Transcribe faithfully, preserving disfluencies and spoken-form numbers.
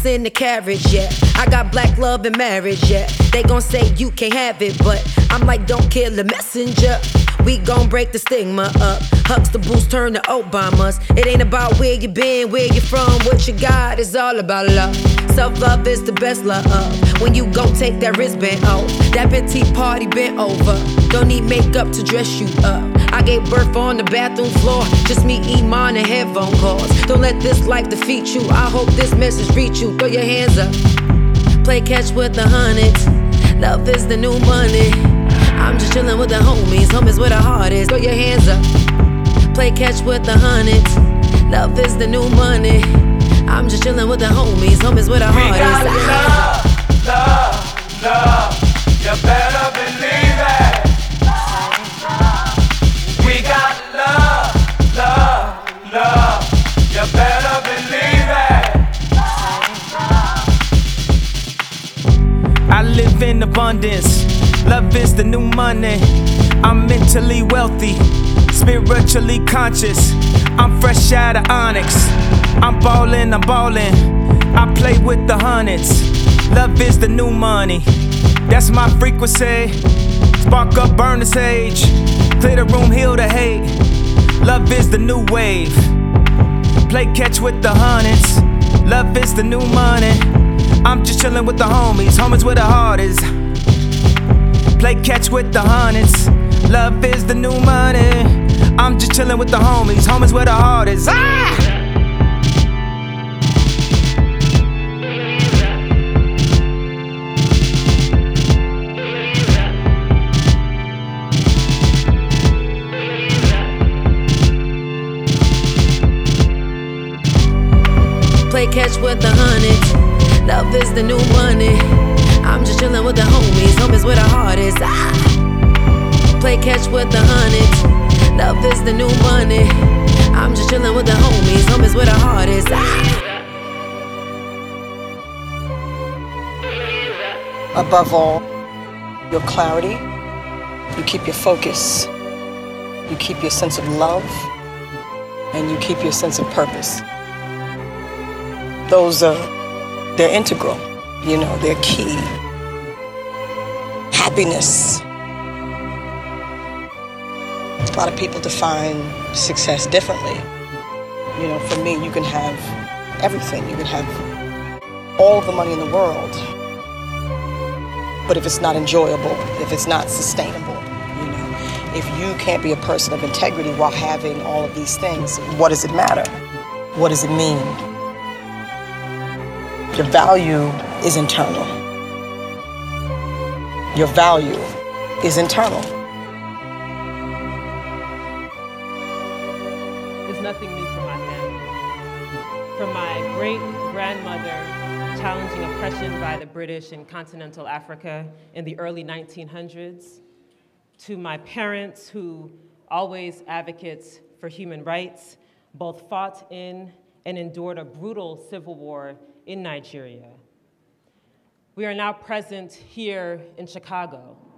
ox in the carriage, yeah. I got black love and marriage, yeah. They gon' say you can't have it, but I'm like, don't kill the messenger. We gon' break the stigma up. Huxtables turn to Obamas. It ain't about where you been, where you from, what you got. It's all about love. Self-love is the best love. When you gon' take that wristband off, that petite party bent over. Don't need makeup to dress you up. I gave birth on the bathroom floor. Just me, Iman, and headphone calls. Don't let this life defeat you. I hope this message reach you. Throw your hands up. Play catch with the hundreds. Love is the new money. I'm just chillin' with the homies. Homies where the heart is. Throw your hands up. Play catch with the hundreds. Love is the new money. I'm just chillin' with the homies. Homies where the heart we got is. Love, love, love. You better believe it. We got love, love, love. You better believe it. I live in abundance. Love is the new money. I'm mentally wealthy, spiritually conscious. I'm fresh out of Onyx. I'm ballin', I'm ballin'. I play with the hundreds. Love is the new money. That's my frequency. Spark up, burn the sage. Clear the room, heal the hate. Love is the new wave. Play catch with the hundreds. Love is the new money. I'm just chillin' with the homies. Homies where the heart is. Play catch with the hundreds. Love is the new money. I'm just chillin' with the homies. Homies where the heart is. Ah! Play catch with the hundreds. Love is the new money. I'm just chillin' with the homies. Homies where the heart is. Ah. Play catch with the hundreds. Love is the new money. I'm just chillin' with the homies. Homies where the heart is. Ah. Above all, your clarity. You keep your focus. You keep your sense of love. And you keep your sense of purpose. Those are, they're integral, you know, they're key. Happiness. A lot of people define success differently. You know, for me, you can have everything. You can have all the money in the world. But if it's not enjoyable, if it's not sustainable, you know, if you can't be a person of integrity while having all of these things, what does it matter? What does it mean? Your value is internal. Your value is internal. There's nothing new for my family. From my great-grandmother challenging oppression by the British in continental Africa in the early nineteen hundreds, to my parents who, always advocates for human rights, both fought in and endured a brutal civil war in Nigeria. We are now present here in Chicago,